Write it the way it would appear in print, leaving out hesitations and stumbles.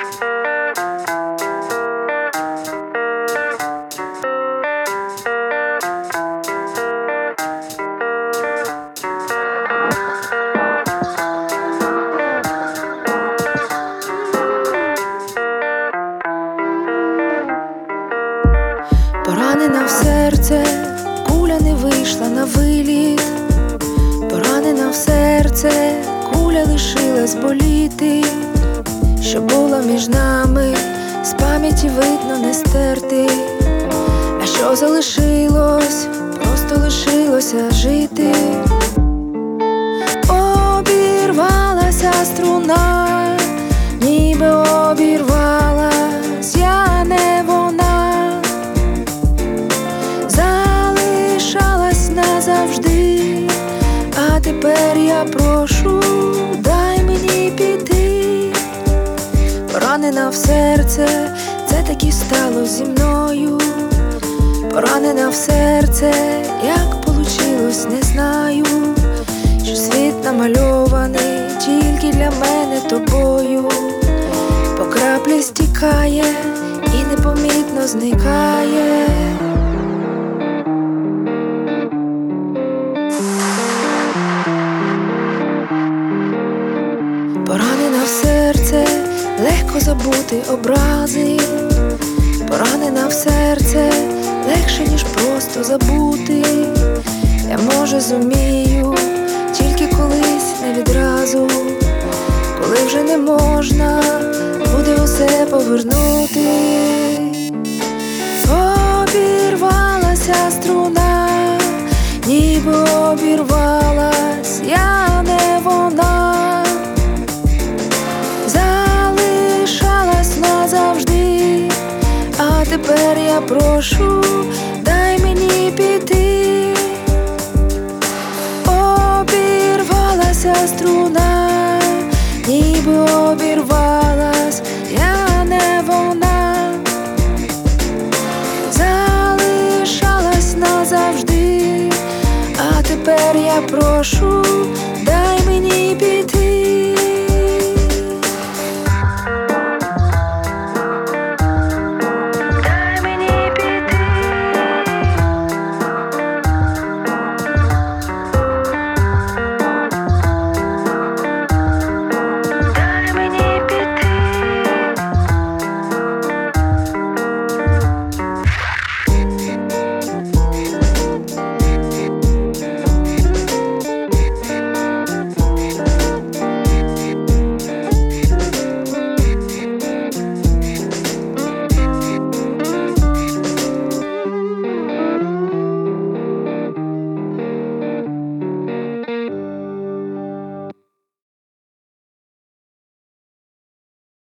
Поранена в серце, куля не вийшла на виліт. Поранена в серце, куля лишилась боліти. Що було між нами, з пам'яті видно не стерти. А що залишилось, просто лишилося жити. Обірвалася струна, ніби обірвалась, я не вона. Залишалась назавжди, а тепер я прошу, дай мені піти. Поранена в серце, це таки стало зі мною. Поранена в серце, як получилось, не знаю. Що світ намальований тільки для мене тобою. По краплі стікає і непомітно зникає. Поранена в серце, легко забути образи. Поранена в серце, легше, ніж просто забути. Я, може, зумію, тільки колись, не відразу. Коли вже не можна буде усе повернути. Обірвалася струна, ніби обірвалась, я не вона. Залишалась назавжди, а тепер я прошу, дай мені піти. Обірвалася струна, ніби обірвалась, я не вона. Залишалась назавжди, а тепер я прошу,